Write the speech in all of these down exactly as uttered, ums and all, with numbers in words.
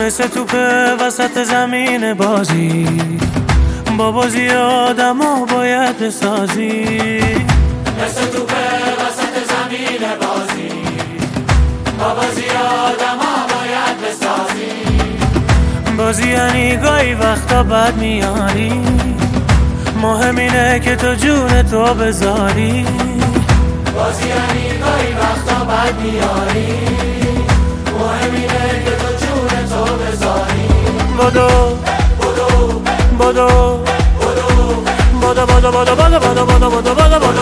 مثل توپه وسط زمین بازی، با بازی آدم ها باید بسازی. مثل توپه وسط زمین بازی، با بازی آدم ها باید بسازی. بازی یعنی گاهی وقتا بد میاری، مهم اینه که تو جون تو بذاری. بازی یعنی گاهی وقتا بد میاری، مهم اینه که تو جون تو بذاری. بدو بدو بدو بدو بدو بدو بدو بدو بدو بدو بدو بدو بدو بدو بدو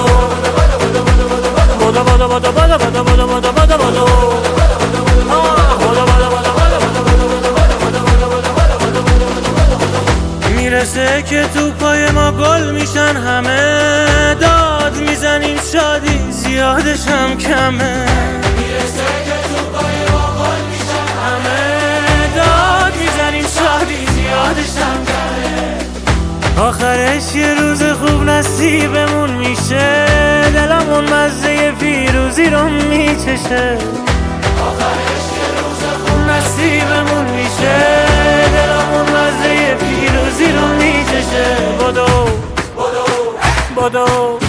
بدو بدو بدو بدو. میرسه که تو پای ما گل میشن همه، داد میزنیم شادی زیادش هم کمه. میرسه که تو پای ما گل میشن همه، داد میزنیم شادی زیادش هم کمه. آخرش یه روز خوب نصیبمون میشه، دلمون مزه پیروزی رو میچشه. آخرش یه روز خوب نصیبمون میشه، دلمون مزه پیروزی رو میچشه. بدو بدو بدو